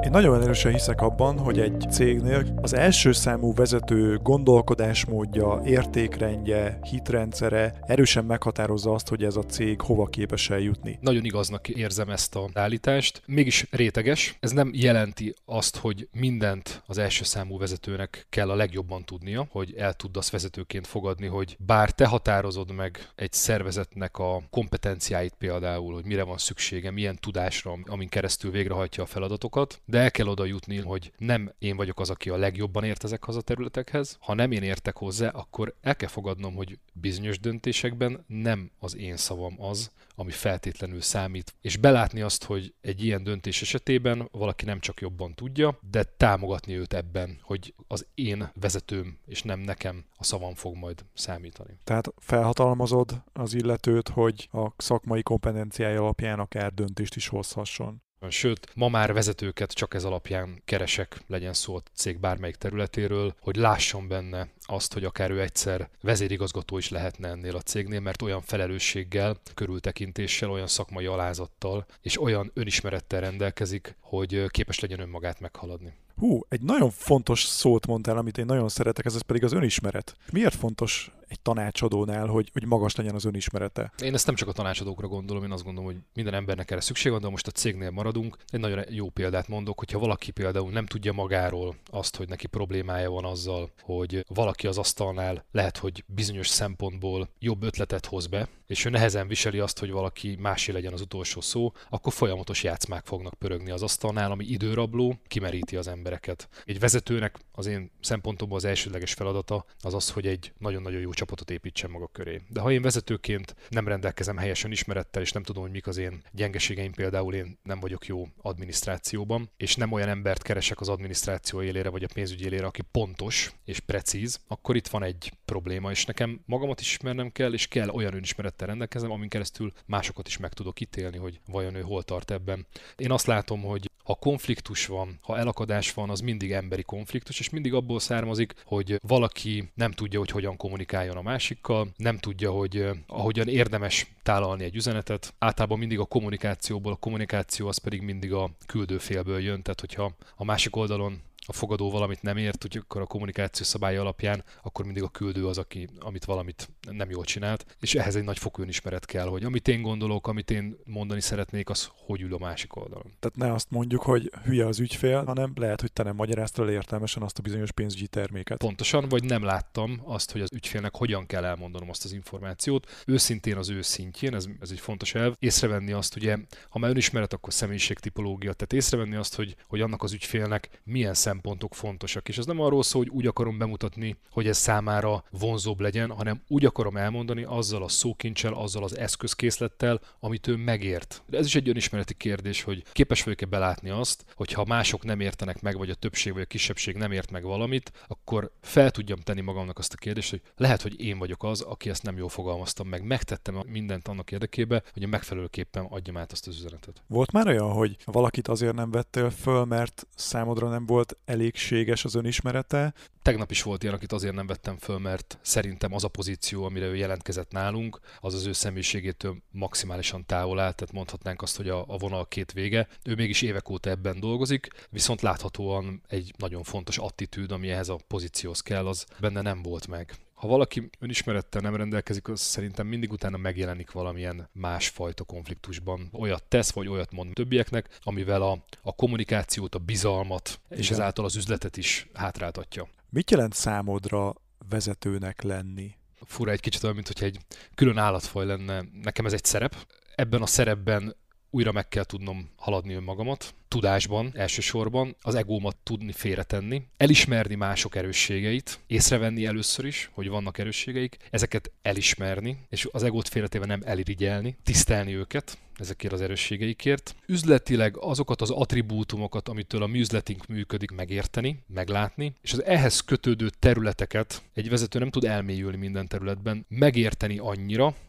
Én nagyon erősen hiszek abban, hogy egy cégnél az első számú vezető gondolkodásmódja, értékrendje, hitrendszere erősen meghatározza azt, hogy ez a cég hova képes eljutni. Nagyon igaznak érzem ezt a állítást. Mégis réteges. Ez nem jelenti azt, hogy mindent az első számú vezetőnek kell a legjobban tudnia, hogy el tud azt vezetőként fogadni, hogy bár te határozod meg egy szervezetnek a kompetenciáit például, hogy mire van szüksége, milyen tudásra, amin keresztül végrehajtja a feladatokat, de el kell oda jutni, hogy nem én vagyok az, aki a legjobban ért ezekhez a területekhez. Ha nem én értek hozzá, akkor el kell fogadnom, hogy bizonyos döntésekben nem az én szavam az, ami feltétlenül számít. És belátni azt, hogy egy ilyen döntés esetében valaki nem csak jobban tudja, de támogatni őt ebben, hogy az én vezetőm, és nem nekem a szavam fog majd számítani. Tehát felhatalmazod az illetőt, hogy a szakmai kompetenciája alapján akár döntést is hozhasson. Sőt, ma már vezetőket csak ez alapján keresek, legyen szó a cég bármelyik területéről, hogy lássam benne azt, hogy akár ő egyszer vezérigazgató is lehetne ennél a cégnél, mert olyan felelősséggel, körültekintéssel, olyan szakmai alázattal és olyan önismerettel rendelkezik, hogy képes legyen önmagát meghaladni. Egy nagyon fontos szót mondtál, amit én nagyon szeretek, ez pedig az önismeret. Miért fontos egy tanácsadónál, hogy magas legyen az önismerete? Én ezt nem csak a tanácsadókra gondolom, én azt gondolom, hogy minden embernek erre szükség van, de most a cégnél maradunk. Egy nagyon jó példát mondok, hogyha valaki például nem tudja magáról azt, hogy neki problémája van azzal, hogy valaki az asztalnál lehet, hogy bizonyos szempontból jobb ötletet hoz be, és ő nehezen viseli azt, hogy valaki másé legyen az utolsó szó, akkor folyamatos játszmák fognak pörögni az asztalnál, ami időrabló, kimeríti az embereket. Egy vezetőnek az én szempontomból az elsődleges feladata az az, hogy egy nagyon-nagyon jó csapatot építsen maga köré. De ha én vezetőként nem rendelkezem helyesen ismerettel, és nem tudom, hogy mik az én gyengeségeim, például én nem vagyok jó adminisztrációban, és nem olyan embert keresek az adminisztráció élére, vagy a pénzügyi élére, aki pontos és precíz, akkor itt van egy probléma, és nekem magamat is ismernem kell, és kell olyan önismerettel rendelkezem, amin keresztül másokat is meg tudok ítélni, hogy vajon ő hol tart ebben. Én azt látom, hogy ha konfliktus van, ha elakadás van, az mindig emberi konfliktus, és mindig abból származik, hogy valaki nem tudja, hogy hogyan kommunikáljon a másikkal, nem tudja, hogy ahogyan érdemes tálalni egy üzenetet. Általában mindig a kommunikáció az pedig mindig a küldő félből jön, tehát hogyha a másik oldalon a fogadó valamit nem ért, úgy akkor a kommunikáció szabálya alapján, akkor mindig a küldő az, amit valamit nem jól csinált, és ehhez egy nagy fokú önismeret kell, hogy amit én gondolok, amit én mondani szeretnék, az hogy ül a másik oldalon. Tehát ne azt mondjuk, hogy hülye az ügyfél, hanem lehet, hogy te nem magyaráztál értelmesen azt a bizonyos pénzügyi terméket. Pontosan, vagy nem láttam azt, hogy az ügyfélnek hogyan kell elmondanom azt az információt. Őszintén az ő szintjén, ez egy fontos elv. Észrevenni azt, ugye, ha már önismeret, akkor személyiségtipológia, tehát észrevenni azt, hogy annak az ügyfélnek milyen szempontok fontosak. És ez nem arról szól, hogy úgy akarom bemutatni, hogy ez számára vonzóbb legyen, hanem úgy akarom elmondani azzal a szókincsel, azzal az eszközkészlettel, amit ő megért. De ez is egy önismereti kérdés, hogy képes vagyok-e belátni azt, hogy ha mások nem értenek meg, vagy a többség vagy a kisebbség nem ért meg valamit, akkor fel tudjam tenni magamnak azt a kérdést, hogy lehet, hogy én vagyok az, aki ezt nem jól fogalmaztam meg. Megtettem mindent annak érdekében, hogy a megfelelőképpen adjam át azt az üzenetet. Volt már olyan, hogy valakit azért nem vettél föl, mert számodra nem volt elégséges az önismerete? Tegnap is volt ilyen, akit azért nem vettem föl, mert szerintem az a pozíció, amire ő jelentkezett nálunk, az ő személyiségétől maximálisan távol áll, tehát mondhatnánk azt, hogy a vonal két vége. Ő mégis évek óta ebben dolgozik, viszont láthatóan egy nagyon fontos attitűd, ami ehhez a pozícióhoz kell, az benne nem volt meg. Ha valaki önismerettel nem rendelkezik, az szerintem mindig utána megjelenik valamilyen másfajta konfliktusban. Olyat tesz, vagy olyat mond többieknek, amivel a kommunikációt, a bizalmat, és ezáltal az üzletet is hátráltatja. Mit jelent számodra vezetőnek lenni? Fura egy kicsit olyan, mintha egy külön állatfaj lenne. Nekem ez egy szerep. Ebben a szerepben újra meg kell tudnom haladni önmagamat, tudásban elsősorban, az egómat tudni félretenni, elismerni mások erősségeit, észrevenni először is, hogy vannak erősségeik, ezeket elismerni, és az egót félretéve nem elirigyelni, tisztelni őket, ezekért az erősségeikért. Üzletileg azokat az attribútumokat, amitől a mi üzletünk működik, megérteni, meglátni, és az ehhez kötődő területeket egy vezető nem tud elmélyülni minden területben, megérteni annyira,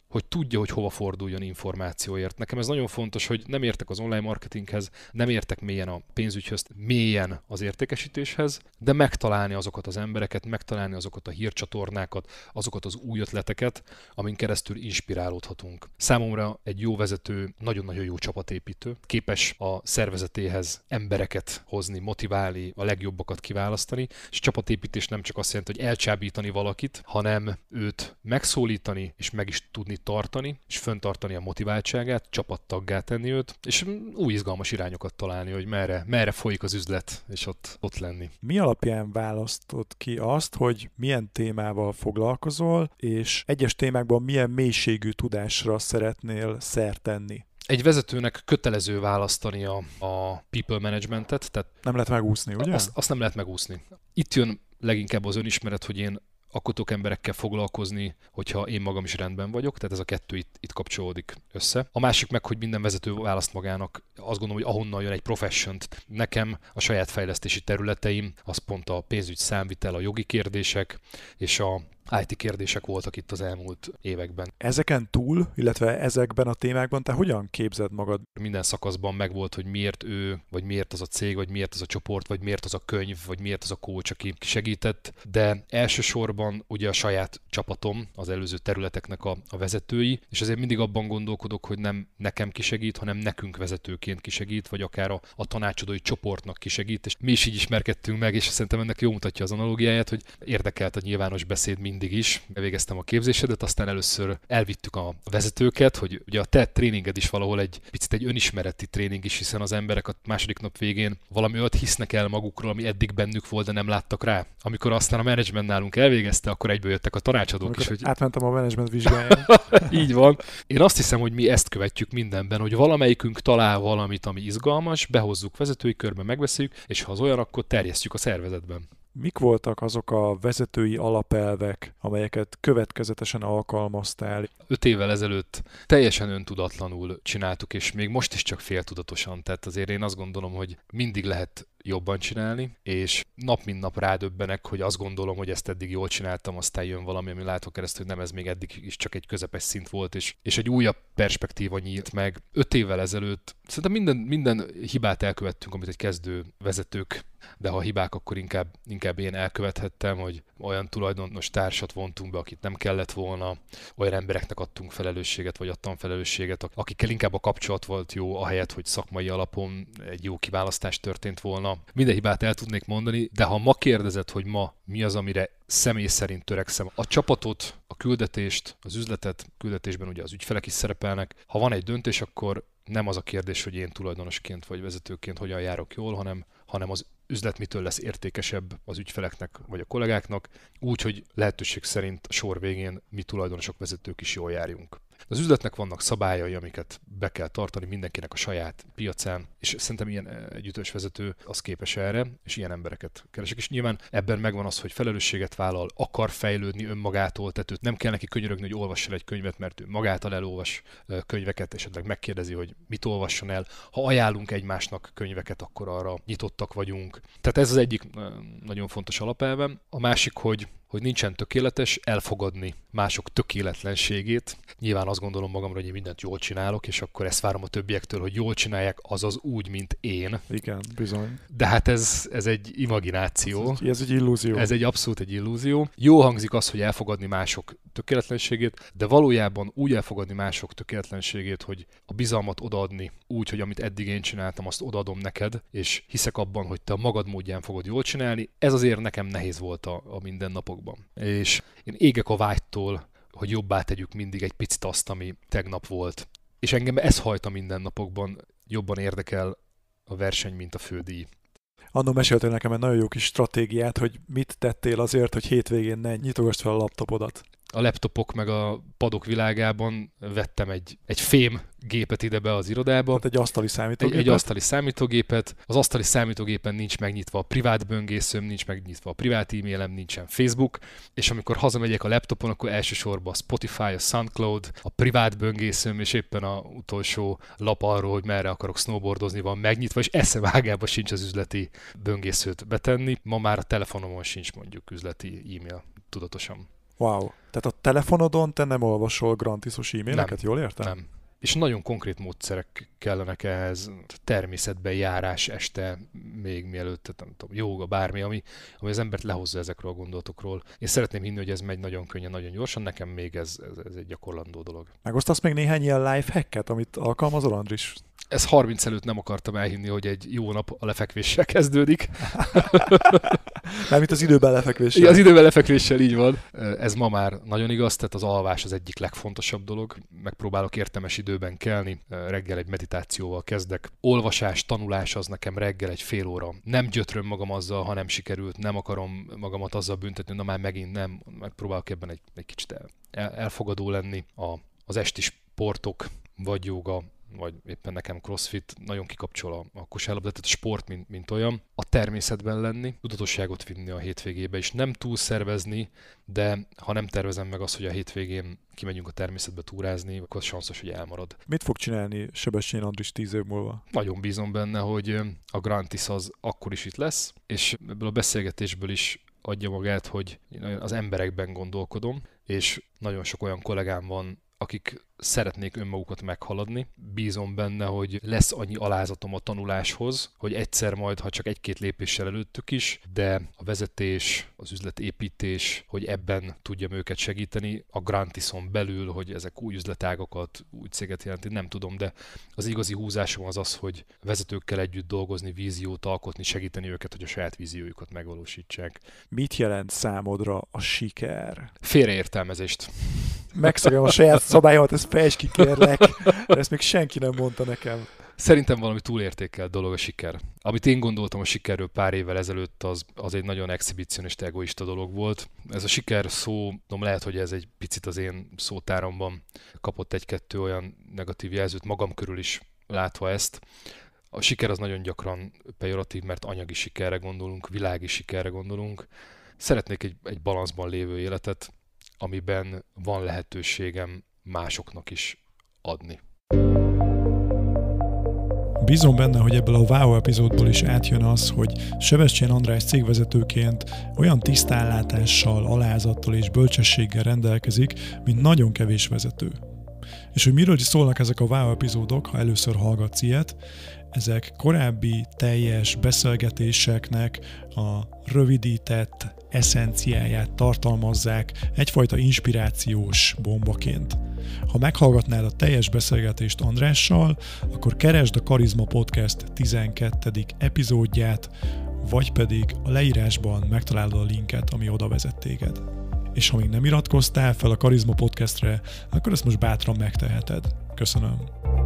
hogy tudja, hogy hova forduljon információért. Nekem ez nagyon fontos, hogy nem értek az online marketinghez, nem értek mélyen a pénzügyhöz, mélyen az értékesítéshez, de megtalálni azokat az embereket, megtalálni azokat a hírcsatornákat, azokat az új ötleteket, amin keresztül inspirálódhatunk. Számomra egy jó vezető nagyon-nagyon jó csapatépítő, képes a szervezetéhez embereket hozni, motiválni, a legjobbakat kiválasztani, és csapatépítés nem csak azt jelenti, hogy elcsábítani valakit, hanem őt megszólítani, és meg is tudni tartani, és fenntartani a motiváltságát, csapattaggá tenni őt, és új izgalmas irányokat találni, hogy merre folyik az üzlet, és ott lenni. Mi alapján választod ki azt, hogy milyen témával foglalkozol, és egyes témákban milyen mélységű tudásra szeretnél szert tenni? Egy vezetőnek kötelező választani a people managementet, tehát nem lehet megúszni, ugye? Azt nem lehet megúszni. Itt jön leginkább az önismeret, hogy én akkor tudok emberekkel foglalkozni, hogyha én magam is rendben vagyok, tehát ez a kettő itt kapcsolódik össze. A másik meg, hogy minden vezető választ magának, azt gondolom, hogy ahonnan jön egy professiont. Nekem a saját fejlesztési területeim, az pont a pénzügy, számvitel, a jogi kérdések és a IT kérdések voltak itt az elmúlt években. Ezeken túl, illetve ezekben a témákban te hogyan képzeld magad? Minden szakaszban megvolt, hogy miért ő, vagy miért az a cég, vagy miért az a csoport, vagy miért az a könyv, vagy miért az a coach, aki segített, de elsősorban ugye a saját csapatom, az előző területeknek a vezetői, és azért mindig abban gondolkodok, hogy nem nekem kisegít, hanem nekünk vezetőként kisegít, vagy akár a tanácsadói csoportnak kisegít, és mi is így ismerkedtünk meg, és szerintem ennek jó mutatja az analógiáját, hogy érdekelt a nyilvános beszéd mindig is. Bevégeztem a képzésedet, aztán először elvittük a vezetőket, hogy ugye a te tréninged is valahol egy picit egy önismereti tréning is, hiszen az emberek a második nap végén valami olyat hisznek el magukról, ami eddig bennük volt, de nem láttak rá. Amikor aztán a menedzsment nálunk elvégezte, akkor egyből jöttek a tanácsadók is. Hogy... Átmentem a menedzsment vizsgáján. Így van. Én azt hiszem, hogy mi ezt követjük mindenben, hogy valamelyikünk talál valamit, ami izgalmas, behozzuk vezetői körbe, megbeszéljük, és ha az olyan, akkor terjesztjük a szervezetben. Mik voltak azok a vezetői alapelvek, amelyeket következetesen alkalmaztál? 5 évvel ezelőtt teljesen öntudatlanul csináltuk, és még most is csak féltudatosan. Tehát azért én azt gondolom, hogy mindig lehet jobban csinálni, és nap mint nap rádöbbenek, hogy azt gondolom, hogy ezt eddig jól csináltam, aztán jön valami, ami látok keresztül, hogy nem, ez még eddig is csak egy közepes szint volt, és egy újabb perspektíva nyílt meg. 5 évvel ezelőtt szerintem minden hibát elkövettünk, amit egy kezdő vezetők, de ha hibák, akkor inkább én elkövethettem, hogy olyan tulajdonos társat vontunk be, akit nem kellett volna, olyan embereknek adtunk felelősséget, vagy adtam felelősséget, akikkel inkább a kapcsolat volt jó, ahelyett, hogy szakmai alapon egy jó kiválasztás történt volna. Minden hibát el tudnék mondani, de ha ma kérdezed, hogy ma mi az, amire személy szerint törekszem, a csapatot, a küldetést, az üzletet, küldetésben ugye az ügyfelek is szerepelnek, ha van egy döntés, akkor nem az a kérdés, hogy én tulajdonosként vagy vezetőként hogyan járok jól, hanem az üzlet mitől lesz értékesebb az ügyfeleknek vagy a kollégáknak, úgy, hogy lehetőség szerint a sor végén mi tulajdonosok, vezetők is jól járjunk. Az üzletnek vannak szabályai, amiket be kell tartani mindenkinek a saját piacán, és szerintem ilyen egy ütős vezető az képes erre, és ilyen embereket keresek. És nyilván ebben megvan az, hogy felelősséget vállal, akar fejlődni önmagától, tehát őt nem kell neki könyörögni, hogy olvasson egy könyvet, mert ő magától elolvas könyveket, esetleg megkérdezi, hogy mit olvasson el. Ha ajánlunk egymásnak könyveket, akkor arra nyitottak vagyunk. Tehát ez az egyik nagyon fontos alapelvem. A másik, hogy nincsen tökéletes, elfogadni mások tökéletlenségét. Nyilván azt gondolom magamra, hogy én mindent jól csinálok, és akkor ezt várom a többiektől, hogy jól csinálják, azaz úgy, mint én. Igen, bizony. De hát ez egy imagináció. Ez egy illúzió. Ez egy abszolút egy illúzió. Jó hangzik az, hogy elfogadni mások tökéletlenségét, de valójában úgy elfogadni mások tökéletlenségét, hogy a bizalmat odaadni úgy, hogy amit eddig én csináltam, azt odaadom neked, és hiszek abban, hogy te a magad módján fogod jól csinálni. Ez azért nekem nehéz volt a mindennapokban. És én égek a vágytól, hogy jobbá tegyük mindig egy picit azt, ami tegnap volt. És engem ez hajt a mindennapokban, jobban érdekel a verseny, mint a fődíj. Annól meséltél nekem egy nagyon jó kis stratégiát, hogy mit tettél azért, hogy hétvégén ne nyitogasd fel a laptopodat. A laptopok meg a padok világában vettem egy fém gépet ide be az irodába. Tehát egy asztali számítógépet? Egy asztali számítógépet. Az asztali számítógépen nincs megnyitva a privát böngészőm, nincs megnyitva a privát e-mailem, nincsen Facebook, és amikor hazamegyek a laptopon, akkor elsősorban a Spotify, a SoundCloud, a privát böngészőm, és éppen a utolsó lap arról, hogy merre akarok snowboardozni, van megnyitva, és eszem sincs az üzleti böngészőt betenni. Ma már a telefonomon sincs mondjuk üzleti e-mail, tudatosan. Wow. Tehát a telefonodon te nem olvasol grantisos e-maileket, jól értem? Nem. És nagyon konkrét módszerek kellenek ehhez, természetben járás este, még mielőtt, nem tudom, jóga, bármi, ami az embert lehozza ezekről a gondolatokról. Én szeretném hinni, hogy ez megy nagyon könnyen, nagyon gyorsan, nekem még ez egy gyakorlandó dolog. Megosztasz még néhány ilyen life hacket, amit alkalmazol, Andris? Ez 30 előtt nem akartam elhinni, hogy egy jó nap a lefekvéssel kezdődik. Mármint az időben lefekvéssel. Ja, az időben lefekvéssel, így van. Ez ma már nagyon igaz, tehát az alvás az egyik legfontosabb dolog. Megpróbálok értelmes időben kelni, reggel egy meditációval kezdek. Olvasás, tanulás az nekem reggel egy fél óra. Nem gyötröm magam azzal, ha nem sikerült, nem akarom magamat azzal büntetni, na már megint nem. Megpróbálok ebben egy kicsit elfogadó lenni. Az esti sportok, vagy jóga, vagy éppen nekem crossfit, nagyon kikapcsol a kosárlabdát, tehát a sport, mint olyan. A természetben lenni, tudatosságot vinni a hétvégébe, és nem túl szervezni, de ha nem tervezem meg azt, hogy a hétvégén kimegyünk a természetbe túrázni, akkor sanszos, hogy elmarad. Mit fog csinálni Sebestyén Andris 10 év múlva? Nagyon bízom benne, hogy a Grantis az akkor is itt lesz, és ebből a beszélgetésből is adja magát, hogy az emberekben gondolkodom, és nagyon sok olyan kollégám van, akik szeretnék önmagukat meghaladni. Bízom benne, hogy lesz annyi alázatom a tanuláshoz, hogy egyszer majd, ha csak egy-két lépéssel előttük is, de a vezetés, az üzletépítés, hogy ebben tudjam őket segíteni, a Grantison belül, hogy ezek új üzletágokat, új céget jelenti, nem tudom, de az igazi húzásom az, hogy vezetőkkel együtt dolgozni, víziót alkotni, segíteni őket, hogy a saját víziójukat megvalósítsák. Mit jelent számodra a siker? Félreértelmezést. Megszagom a saját szabályomat, ezt fejtsd ki, kérlek. Ezt még senki nem mondta nekem. Szerintem valami túlértékelt dolog a siker. Amit én gondoltam a sikerről pár évvel ezelőtt, az egy nagyon exhibicionista, egoista dolog volt. Ez a siker szó, lehet, hogy ez egy picit az én szótáromban kapott egy-kettő olyan negatív jelzőt, magam körül is látva ezt. A siker az nagyon gyakran pejoratív, mert anyagi sikerre gondolunk, világi sikerre gondolunk. Szeretnék egy balanszban lévő életet, amiben van lehetőségem másoknak is adni. Bízom benne, hogy ebből a Wow epizódból is átjön az, hogy Sebestyén András cégvezetőként olyan tisztánlátással, alázattal és bölcsességgel rendelkezik, mint nagyon kevés vezető. És hogy miről is szólnak ezek a Wow epizódok, ha először hallgatsz ilyet, ezek korábbi teljes beszélgetéseknek a rövidített eszenciáját tartalmazzák egyfajta inspirációs bombaként. Ha meghallgatnád a teljes beszélgetést Andrással, akkor keresd a Karizma Podcast 12. epizódját, vagy pedig a leírásban megtalálod a linket, ami oda vezet téged. És ha még nem iratkoztál fel a Karizma Podcastre, akkor ezt most bátran megteheted. Köszönöm.